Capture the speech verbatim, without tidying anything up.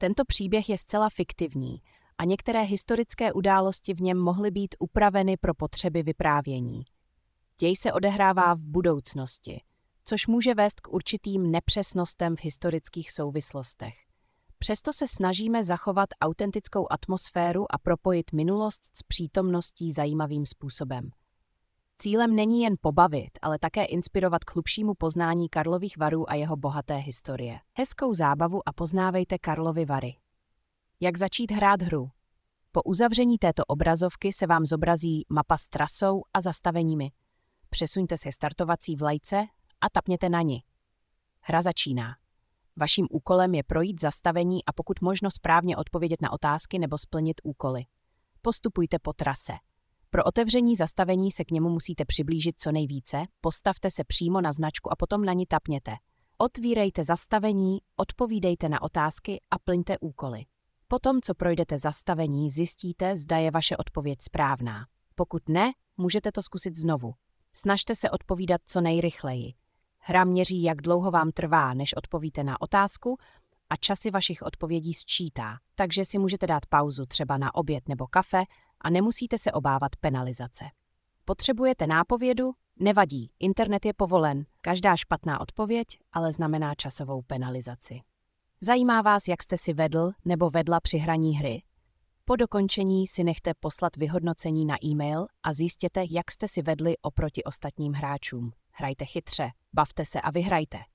Tento příběh je zcela fiktivní a některé historické události v něm mohly být upraveny pro potřeby vyprávění. Děj se odehrává v budoucnosti, což může vést k určitým nepřesnostem v historických souvislostech. Přesto se snažíme zachovat autentickou atmosféru a propojit minulost s přítomností zajímavým způsobem. Cílem není jen pobavit, ale také inspirovat k hlubšímu poznání Karlových Varů a jeho bohaté historie. Hezkou zábavu a poznávejte Karlovy Vary. Jak začít hrát hru? Po uzavření této obrazovky se vám zobrazí mapa s trasou a zastaveními. Přesuňte se startovací vlajce a tapněte na ni. Hra začíná. Vaším úkolem je projít zastavení a pokud možno správně odpovědět na otázky nebo splnit úkoly. Postupujte po trase. Pro otevření zastavení se k němu musíte přiblížit co nejvíce, postavte se přímo na značku a potom na ni tapněte. Otvírejte zastavení, odpovídejte na otázky a plňte úkoly. Potom, co projdete zastavení, zjistíte, zda je vaše odpověď správná. Pokud ne, můžete to zkusit znovu. Snažte se odpovídat co nejrychleji. Hra měří, jak dlouho vám trvá, než odpovíte na otázku a časy vašich odpovědí sčítá, takže si můžete dát pauzu třeba na oběd nebo kafe a nemusíte se obávat penalizace. Potřebujete nápovědu? Nevadí, internet je povolen. Každá špatná odpověď ale znamená časovou penalizaci. Zajímá vás, jak jste si vedl nebo vedla při hraní hry? Po dokončení si nechte poslat vyhodnocení na e-mail a zjistěte, jak jste si vedli oproti ostatním hráčům. Hrajte chytře, bavte se a vyhrajte.